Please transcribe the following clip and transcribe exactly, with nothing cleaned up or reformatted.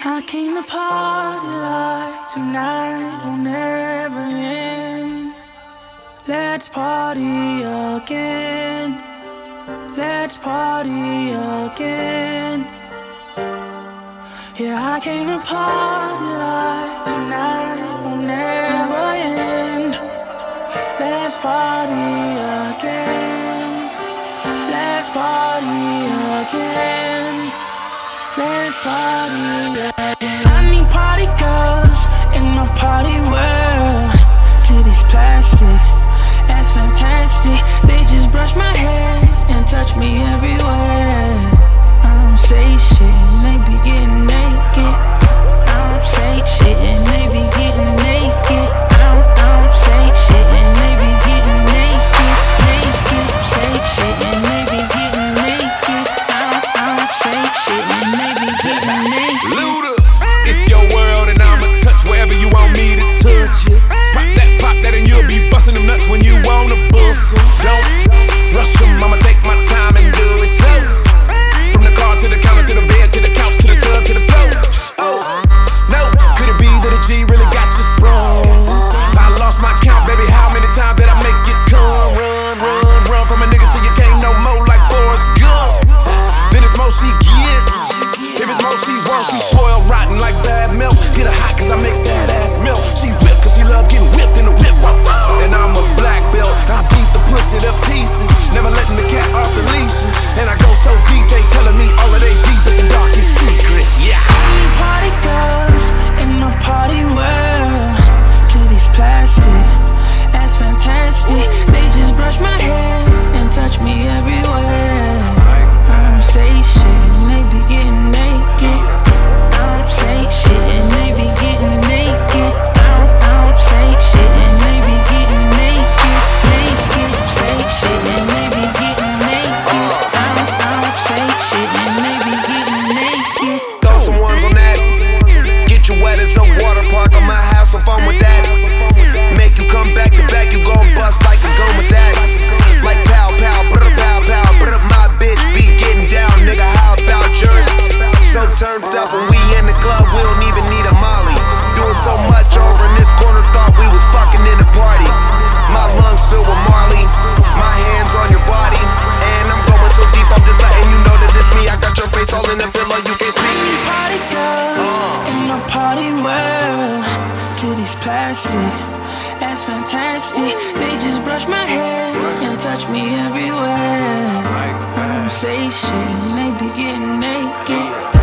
I came to party like tonight will never end. Let's party again. Let's party again. Yeah, I came to party like tonight will never end. Let's party again. Let's party again. Let's party again. I need party girls in my party world. Titties plastic, that's fantastic. They just brush my hair and touch me everywhere. I don't say shit and they be getting naked. I don't say shit and they be getting naked. I don't, I don't say shit and they be getting naked, naked. Say shit and they be getting naked. I don't, I don't say shit and they be getting naked. Luda, it's your world and I'ma touch wherever you want me to touch you. Pop that, pop that and you'll be busting them nuts when you wanna bust them. Don't rush them, I'ma take my time and do it slow. From the car to the counter to the bed to the couch to the tub to the floor. Oh, no, could it be that a G really got you sprung? I lost my count, baby, how many times did I make it come? Run, run, run from a nigga till you can't no more like Forrest Gump. Then it's more she gets. If it's more she wants, she spoiled rotten like bad milk. Get her hot cause I make that ass milk. She whip cause she love getting whipped in the whip. And I'm a black belt, I beat the pussy to pieces. Never letting the cat off the leashes. And I go so deep, they telling me all of they deepest and darkest secrets. Yeah. I need party girls in my party world. Titties plastic, that's fantastic. They just brush my hair and touch me everywhere. I don't say shit and they be getting naked. I don't say shit and they be getting naked. I don't, I don't say shit and they be getting naked, naked. Say shit and they be getting naked. I don't, I don't say shit and they be getting naked. Throw some ones on that. Get you wet as a water park. I'ma have some fun with that. Make you come back to back. You gon' bust like a gun with that. Like pow pow, brr pow pow, brr. My bitch be getting down, nigga. How about yours? So turned up when we in the club, we don't even need a molly. Doing so much over in this corner, thought we was fucking in the party. My lungs filled with Marley, my hands on your body, and I'm going so deep. I'm just letting you know that it's me. I got your face all in the pillow, you can't speak. Party girls in my party world. Titties plastic, that's fantastic. They just brush my hair and touch me everywhere. I don't say shit and they be getting naked.